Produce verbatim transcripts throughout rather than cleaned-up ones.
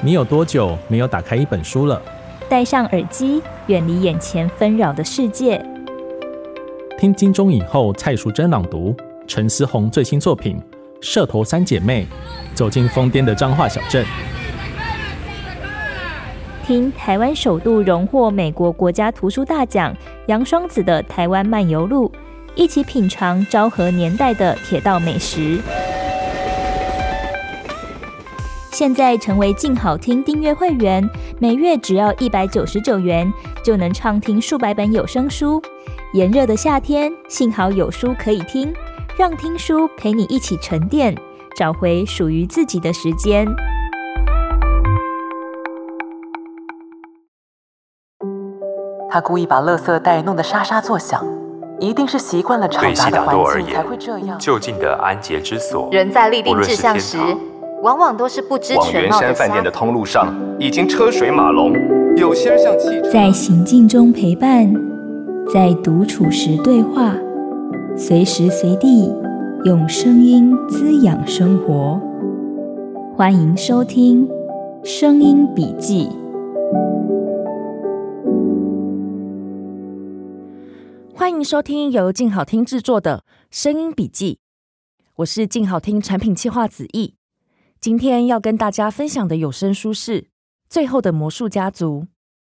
你有多久没有打开一本书了？ 戴上耳机，远离眼前纷扰的世界。 听金钟影后蔡淑臻朗读陈思宏最新作品《社头三姐妹》，走进疯癫的彰化小镇。 听台湾首度荣获美国国家图书大奖杨双子的台湾漫游录，一起品尝昭和年代的铁道美食。现在成为静好听订阅会员，每月只要一百九十九元，就能畅听数百本有声书。炎热的夏天，幸好有书可以听，让听书陪你一起沉淀，找回属于自己的时间。 他故意把垃圾袋弄得沙沙作响，一定是习惯了嘈杂的环境才会这样。 就近的安洁之所， 人在立定志向时，往往都是不知全貌的。 往圆山饭店的通路上已经车水马龙，有些人像汽车。 在行进中陪伴，在独处时对话，随时随地用声音滋养生活。欢迎收听《声音笔记》。 欢迎收听由静好听制作的《声音笔记》，我是静好听产品企划子毅。今天要跟大家分享的有声书是《最后的魔术家族》。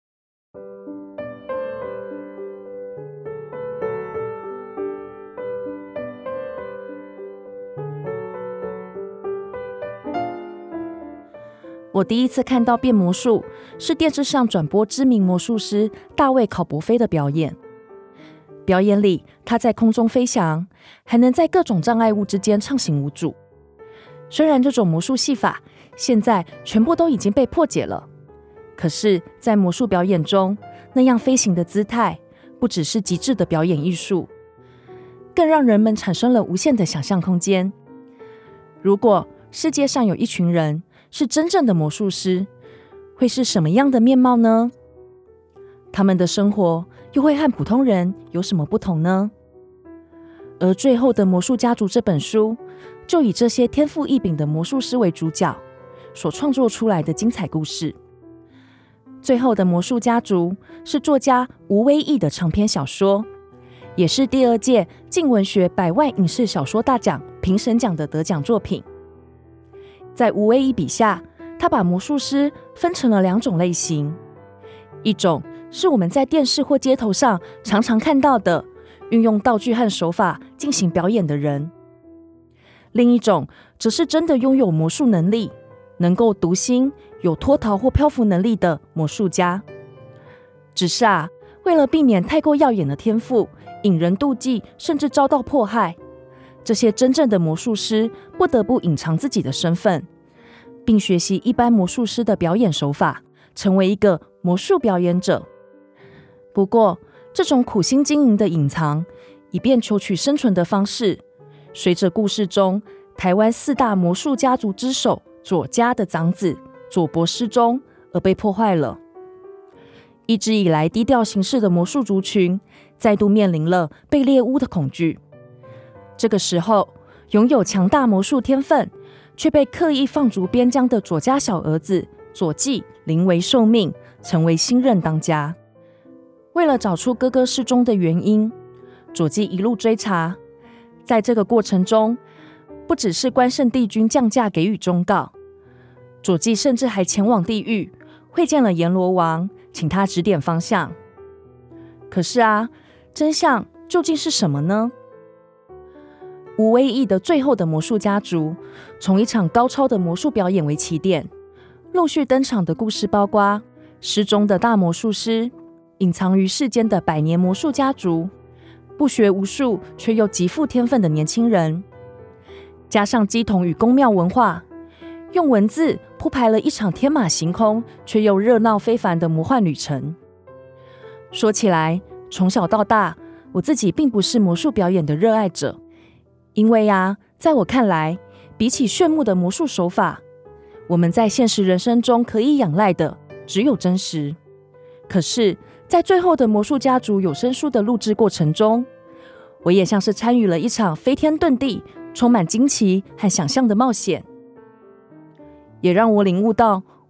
我第一次看到变魔术，是电视上转播知名魔术师大卫考伯菲的表演。表演里，他在空中飞翔，还能在各种障碍物之间畅行无阻。虽然这种魔术戏法现在全部都已经被破解了，可是在魔术表演中，那样飞行的姿态不只是极致的表演艺术，更让人们产生了无限的想象空间。如果世界上有一群人是真正的魔术师，会是什么样的面貌呢？他们的生活又会和普通人有什么不同呢？而《最后的魔术家族》这本书，就以这些天赋异禀的魔术师为主角，所创作出来的精彩故事。《最后的魔术家族》是作家吴威毅的长篇小说，也是第二届静文学百万影视小说大奖评审奖的得奖作品。在吴威毅笔下，他把魔术师分成了两种类型，一种是我们在电视或街头上常常看到的运用道具和手法进行表演的人，另一种则是真的拥有魔术能力，能够读心、有脱逃或漂浮能力的魔术家。只是啊，为了避免太过耀眼的天赋引人妒忌，甚至遭到迫害，这些真正的魔术师不得不隐藏自己的身份，并学习一般魔术师的表演手法，成为一个魔术表演者。不过，这种苦心经营的隐藏，以便求取生存的方式，随着故事中台湾四大魔术家族之首左家的长子左伯失踪而被破坏了。一直以来低调行事的魔术族群，再度面临了被猎巫的恐惧。这个时候，拥有强大魔术天分，却被刻意放逐边疆的左家小儿子左季临危受命，成为新任当家。为了找出哥哥失踪的原因，左季一路追查。在这个过程中，不只是关圣帝君降驾给予忠告，左季甚至还前往地狱，会见了阎罗王，请他指点方向。可是啊，真相究竟是什么呢？吴威毅的《最后的魔术家族》从一场高超的魔术表演为起点，陆续登场的故事包括失踪的大魔术师、隐藏于世间的百年魔术家族、不学无术却又极富天分的年轻人，加上乩童与宫庙文化，用文字铺排了一场天马行空却又热闹非凡的魔幻旅程。说起来，从小到大，我自己并不是魔术表演的热爱者，因为啊，在我看来，比起炫目的魔术手法，我们在现实人生中可以仰赖的只有真实。可是，在最后的魔术家族有声书的录制过程中，我也像是参与了一场飞天遁地、充满惊奇和想象的冒险，也让我领悟到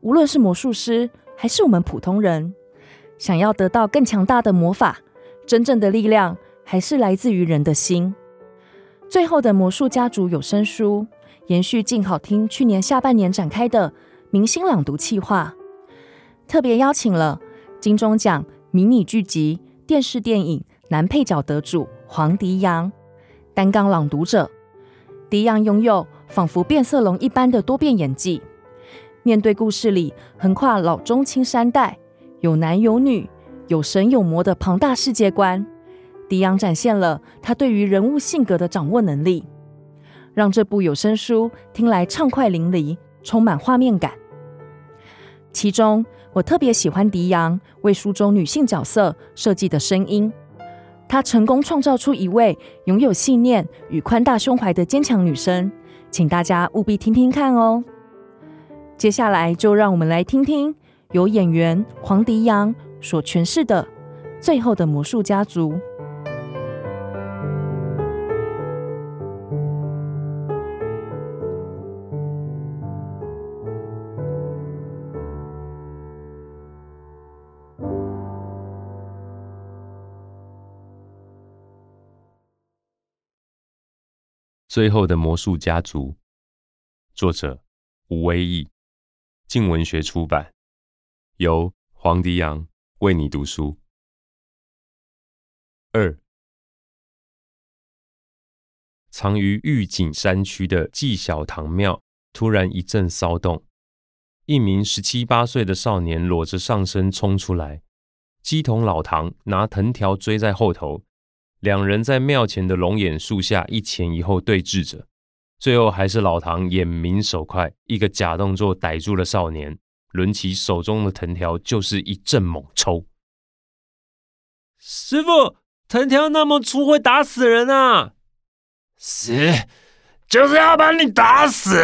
无论是魔术师还是我们普通人，想要得到更强大的魔法，真正的力量还是来自于人的心。最后的魔术家族有声书延续静好听去年下半年展开的明星朗读企划，特别邀请了金钟奖迷你剧集、电视电影男配角得主黄迪阳担纲朗读者。迪阳拥有仿佛变色龙一般的多变演技，面对故事里横跨老中青三代，有男有女，有神有魔的庞大世界观，迪阳展现了他对于人物性格的掌握能力，让这部有声书听来畅快淋漓，充满画面感。其中我特别喜欢迪阳为书中女性角色设计的声音，她成功创造出一位拥有信念与宽大胸怀的坚强女生，请大家务必听听看哦。接下来就让我们来听听由演员黄迪阳所诠释的《最后的魔术家族》。 最后的魔术家族，作者吴威毅，静文学出版，由黄迪阳为你读书。二，藏于玉井山区的纪晓堂庙突然一阵骚动，一名十七八岁的少年裸着上身冲出来，鸡童老唐拿藤条追在后头，两人在庙前的龙眼树下一前一后对峙着，最后还是老唐眼明手快，一个假动作逮住了少年，抡起手中的藤条就是一阵猛抽。 师父，藤条那么粗会打死人啊！ 是，就是要把你打死！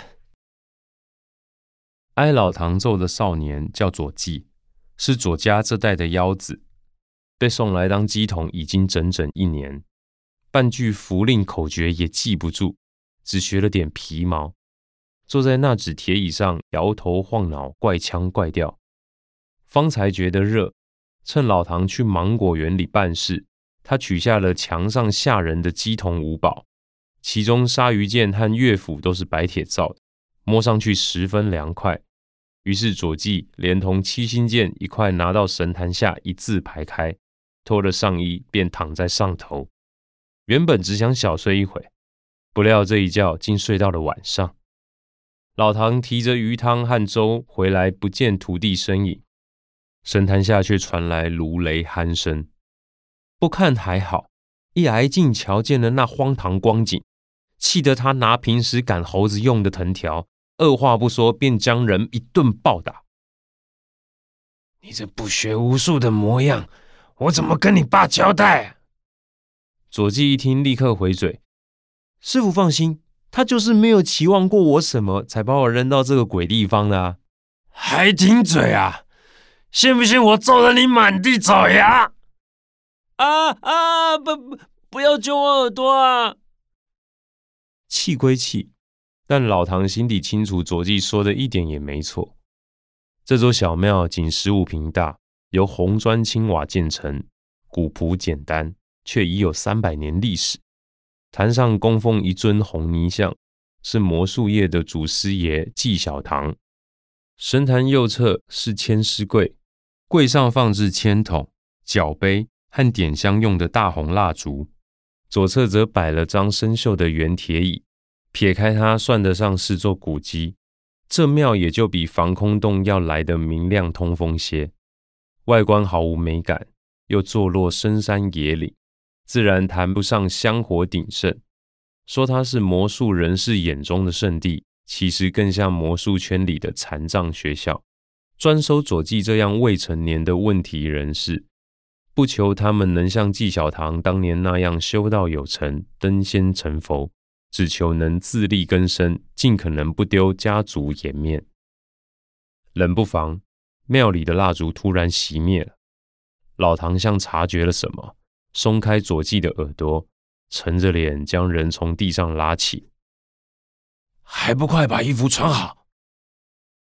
挨老唐揍的少年叫左纪，是左家这代的妖子，被送来当鸡童已经整整一年，半句符令口诀也记不住，只学了点皮毛，坐在那纸铁椅上摇头晃脑，怪腔怪调。方才觉得热，趁老唐去芒果园里办事，他取下了墙上吓人的鸡童五宝，其中鲨鱼剑和乐斧都是白铁造的，摸上去十分凉快。于是左纪连同七星剑一块拿到神坛下一字排开，脱了上衣便躺在上头。原本只想小睡一会，不料这一觉竟睡到了晚上。老唐提着鱼汤和粥回来，不见徒弟身影，神坛下却传来如雷鼾声。不看还好，一挨近瞧见了那荒唐光景，气得他拿平时赶猴子用的藤条，二话不说便将人一顿暴打。 你这不学无术的模样，我怎么跟你爸交代啊？ 左纪一听立刻回嘴，师父放心，他就是没有期望过我什么，才把我扔到这个鬼地方的啊。 还顶嘴啊？信不信我揍得你满地找牙？ 啊啊！不不，不要揪我耳朵啊！ 气归气，但老唐心底清楚，左纪说的一点也没错。这座小庙仅十五坪大，由红砖青瓦建成，古朴简单，却已有三百年历史。坛上供奉一尊红泥像，是魔术业的祖师爷纪晓堂。神坛右侧是签诗柜，柜上放置签筒、角杯和点香用的大红蜡烛，左侧则摆了张生锈的圆铁椅，撇开它算得上是座古迹。这庙也就比防空洞要来得明亮通风些，外观毫无美感，又坐落深山野岭，自然谈不上香火鼎盛。说它是魔术人士眼中的圣地，其实更像魔术圈里的残障学校，专收左纪这样未成年的问题人士，不求他们能像纪晓堂当年那样修道有成，登仙成佛，只求能自力更生，尽可能不丢家族颜面。冷不防，庙里的蜡烛突然熄灭了。老唐像察觉了什么，松开左纪的耳朵，沉着脸将人从地上拉起。 还不快把衣服穿好！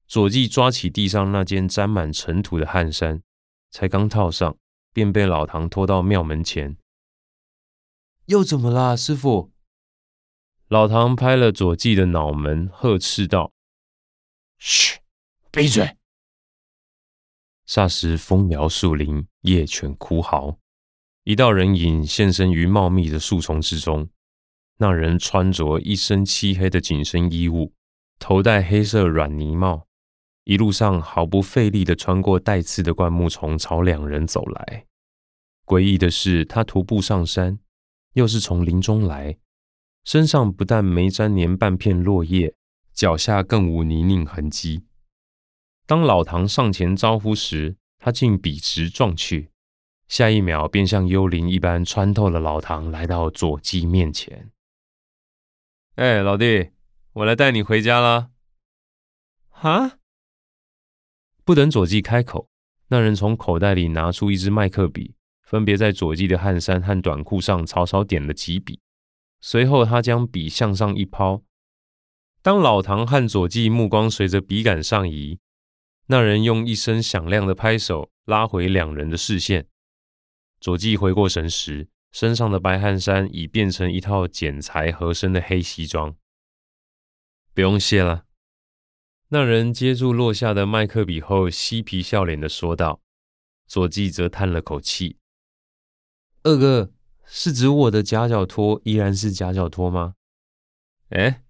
佐纪抓起地上那件沾满尘土的汗衫，才刚套上，便被老唐拖到庙门前。又怎么啦，师傅？老唐拍了佐纪的脑门，呵斥道：“ 嘘，闭嘴！” 霎时风摇树林，夜犬哭嚎，一道人影现身于茂密的树丛之中。那人穿着一身漆黑的紧身衣物，头戴黑色软呢帽，一路上毫不费力地穿过带刺的灌木丛，朝两人走来。诡异的是，他徒步上山，又是从林中来，身上不但没沾黏半片落叶，脚下更无泥泞痕迹。当老唐上前招呼时，他竟笔直撞去，下一秒便像幽灵一般穿透了老唐，来到佐纪面前。哎，老弟，我来带你回家啦。哈？不等佐纪开口，那人从口袋里拿出一支麦克笔，分别在佐纪的汗衫和短裤上草草点了几笔，随后他将笔向上一抛。当老唐和佐纪目光随着笔杆上移，那人用一声响亮的拍手拉回两人的视线。佐纪回过神时，身上的白汗衫已变成一套剪裁合身的黑西装。不用谢了。那人接住落下的麦克笔后，嬉皮笑脸地说道。佐纪则叹了口气：“二哥，是指我的夹脚拖依然是夹脚拖吗？”哎，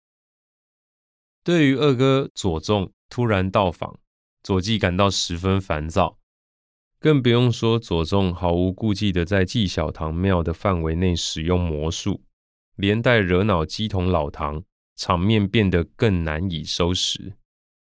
对于二哥佐仲突然到访，佐纪感到十分烦躁，更不用说佐仲毫无顾忌地在纪晓堂庙的范围内使用魔术，连带惹恼鸡童老唐，场面变得更难以收拾。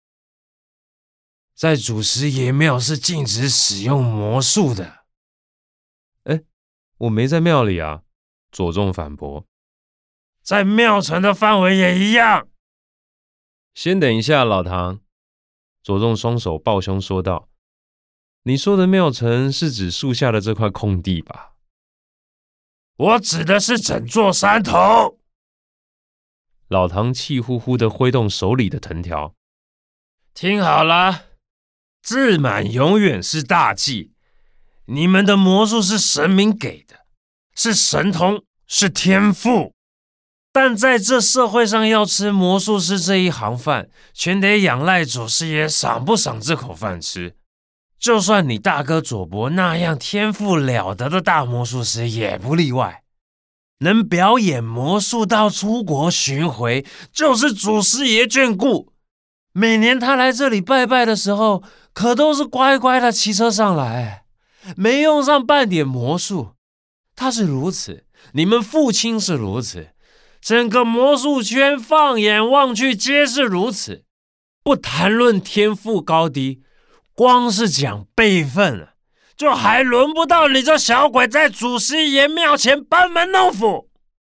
在祖师爷庙是禁止使用魔术的。 哎，我没在庙里啊，佐仲反驳。 在庙城的范围也一样。 先等一下，老唐。佐仲双手抱胸说道：“你说的庙城是指树下的这块空地吧？” 我指的是整座山头。 老唐气呼呼地挥动手里的藤条。 听好了，自满永远是大忌。你们的魔术是神明给的，是神通，是天赋。但在这社会上，要吃魔术师这一行饭，全得仰赖祖师爷赏不赏这口饭吃。就算你大哥佐伯那样天赋了得的大魔术师，也不例外。能表演魔术到出国巡回，就是祖师爷眷顾。每年他来这里拜拜的时候，可都是乖乖的骑车上来，没用上半点魔术。他是如此，你们父亲是如此，整个魔术圈放眼望去皆是如此。不谈论天赋高低，光是讲辈分啊，就还轮不到你这小鬼在祖师爷庙前班门弄斧。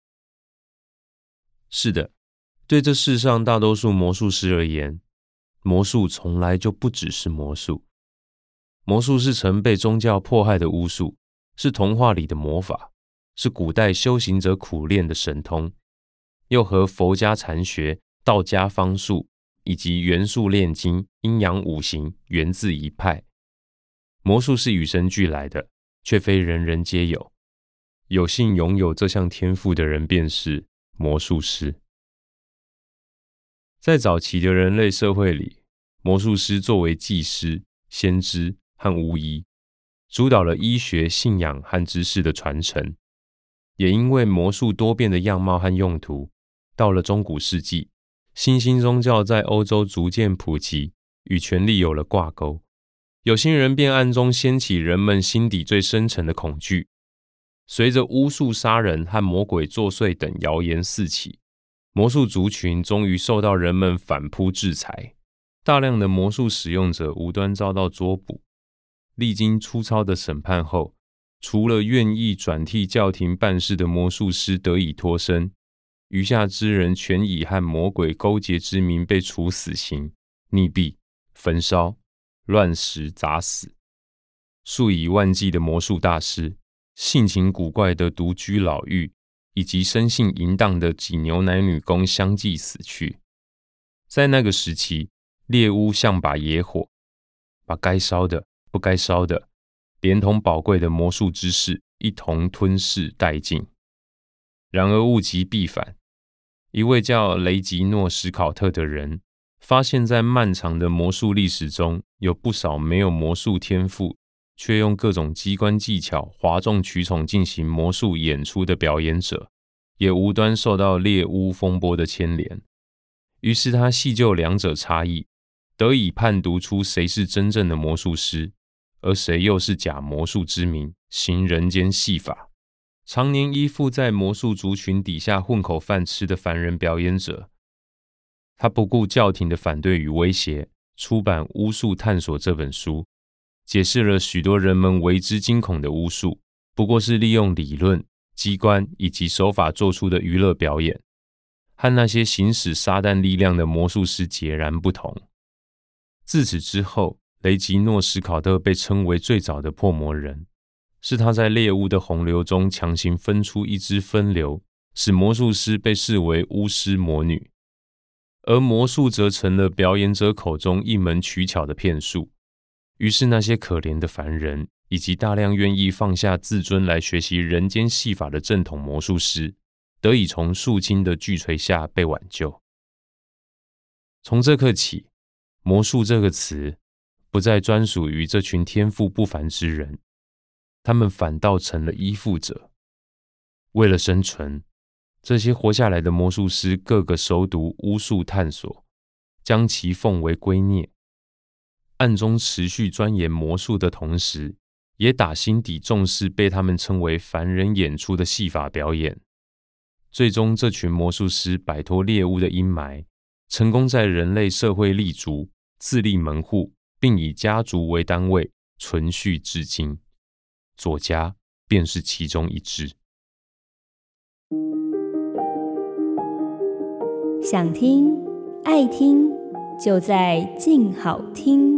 是的，对这世上大多数魔术师而言，魔术从来就不只是魔术。魔术是曾被宗教迫害的巫术，是童话里的魔法，是古代修行者苦练的神通，又和佛家禅学、道家方术以及元素炼金、阴阳五行源自一派。魔术是与生俱来的，却非人人皆有。有幸拥有这项天赋的人便是魔术师。在早期的人类社会里，魔术师作为祭师、先知和巫医，主导了医学、信仰和知识的传承。也因为魔术多变的样貌和用途，到了中古世纪，新兴宗教在欧洲逐渐普及，与权力有了挂钩。有心人便暗中掀起人们心底最深沉的恐惧。随着巫术杀人和魔鬼作祟等谣言四起，魔术族群终于受到人们反扑制裁，大量的魔术使用者无端遭到捉捕。历经粗糙的审判后，除了愿意转替教廷办事的魔术师得以脱身，余下之人全以和魔鬼勾结之名被处死刑、溺毙、焚烧、乱石砸死。数以万计的魔术大师，性情古怪的独居老妪，以及生性淫荡的挤牛奶女工相继死去。在那个时期， 猎巫像把野火，把该烧的、不该烧的，连同宝贵的魔术知识一同吞噬殆尽。然而物极必反，一位叫雷吉诺·史考特的人发现，在漫长的魔术历史中，有不少没有魔术天赋，却用各种机关技巧哗众取宠进行魔术演出的表演者，也无端受到猎巫风波的牵连。于是他细究两者差异，得以判读出谁是真正的魔术师，而谁又是假魔术之名，行人间戏法。常年依附在魔术族群底下混口饭吃的凡人表演者，他不顾教廷的反对与威胁，出版《巫术探索》这本书，解释了许多人们为之惊恐的巫术，不过是利用理论、机关以及手法做出的娱乐表演，和那些行使撒旦力量的魔术师截然不同。自此之后，雷吉诺·史考特被称为最早的破魔人，是他在猎巫的洪流中强行分出一支分流，使魔术师被视为巫师魔女，而魔术则成了表演者口中一门取巧的骗术。于是那些可怜的凡人，以及大量愿意放下自尊来学习人间戏法的正统魔术师，得以从肃清的巨锤下被挽救。从这刻起，魔术这个词不再专属于这群天赋不凡之人，他们反倒成了依附者。为了生存，这些活下来的魔术师个个熟读巫术探索，将其奉为圭臬，暗中持续钻研魔术的同时，也打心底重视被他们称为凡人演出的戏法表演。最终，这群魔术师摆脱猎巫的阴霾，成功在人类社会立足，自立门户，并以家族为单位存续至今。左家便是其中一支。 想听、爱听，就在静好听。